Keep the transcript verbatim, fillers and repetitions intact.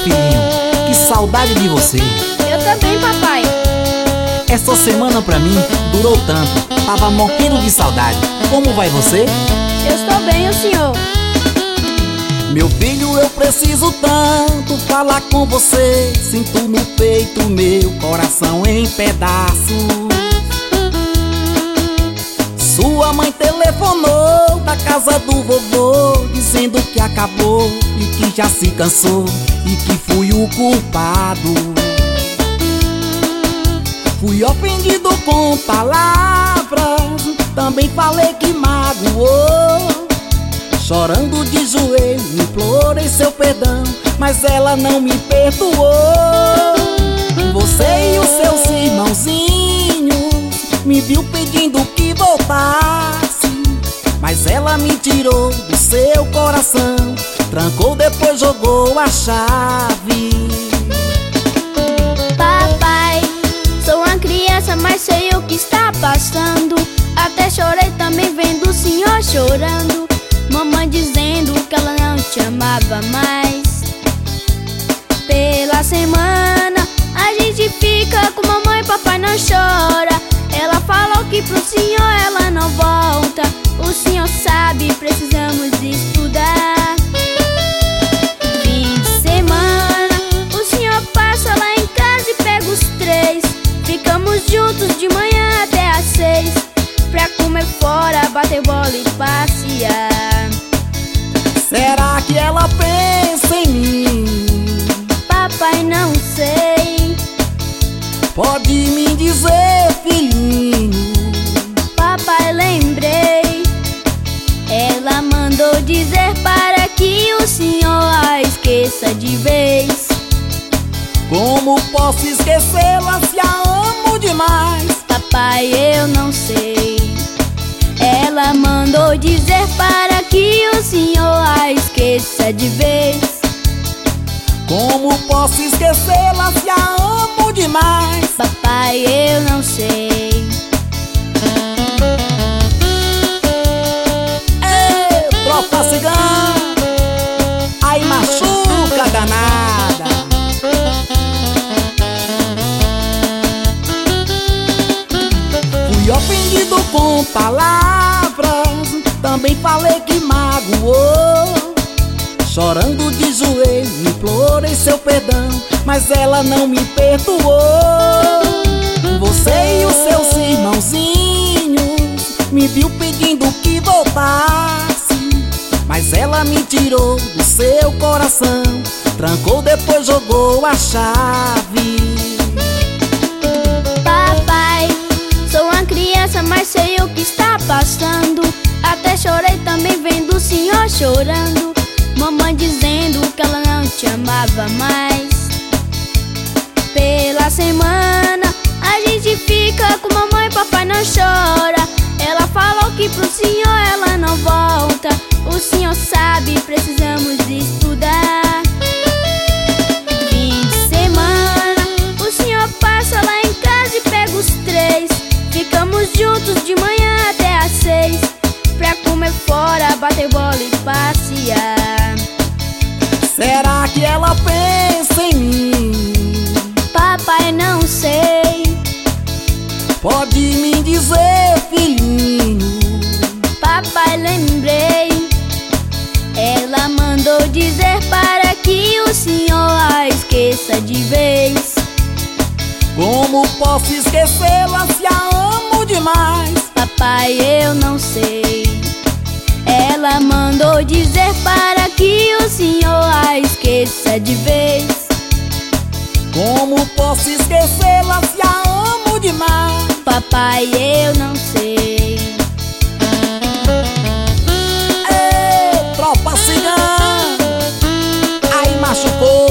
filhinho, que saudade de você. Eu também, papai. Essa semana pra mim durou tanto, tava morrendo de saudade. Como vai você? Eu estou bem, o senhor? Meu filho, eu preciso tanto falar com você. Sinto no peito meu coração em pedaços. Sua mãe telefonou da casa do vovô, dizendo que acabou e que já se cansou e que fui o culpado. Fui ofendido com palavras, também falei que magoou. Chorando de joelho, implorei seu perdão, mas ela não me perdoou. Você e os seus irmãozinhos me viu pedindo que voltasse, mas ela me tirou do seu coração, trancou, depois jogou a chave. Papai, sou uma criança, mas sei o que está passando. Até chorei também vendo o senhor chorando. Mamãe dizendo que ela não te amava mais. Pela semana a gente fica com mamãe e papai não chora. Ela falou que pro senhor ela não volta. O senhor sabe, precisamos estudar. Fim de semana o senhor passa lá em casa e pega os três. Ficamos juntos de manhã até às seis, pra comer fora, bater bola e passear. Será que ela pensa em mim? Papai, não sei. Pode me dizer, filhinho? Papai, lembrei. Ela mandou dizer para que o senhor a esqueça de vez. Como posso esquecê-la se a amo demais? Papai, eu não sei. Ela mandou dizer para que o senhor a esqueça de vez. Como posso esquecê-la se a amo demais? Papai, eu não sei. Ei, tropa cigana, aí machuca danada. Fui ofendido com palavras, também falei que magoou. Chorando de joelho, implorei seu perdão, mas ela não me perdoou. Você e os seus irmãozinhos me viu pedindo que voltasse, mas ela me tirou do seu coração, trancou, depois jogou a chave. Papai, sou uma criança, mas sei o que está passando. Até chorei também vendo o senhor chorando. Mamãe dizendo que ela não te amava mais. Pela semana a gente fica com mamãe e papai não chora. Ela falou que pro senhor ela não volta. O senhor sabe, precisamos estudar. Fim de semana o senhor passa lá em casa e pega os três. Ficamos juntos de manhã até às seis, pra comer fora, bater bola e passear. Será que ela pensa em mim? Papai, não sei. Pode me dizer, filhinho? Papai, lembrei. Ela mandou dizer para que o senhor a esqueça de vez. Como posso esquecê-la se a amo demais? Papai, eu não sei. Ela mandou dizer para que o senhor a esqueça de vez. Como posso esquecê-la se a amo demais? Papai, eu não sei. Ei, tropa cigana, aí machucou.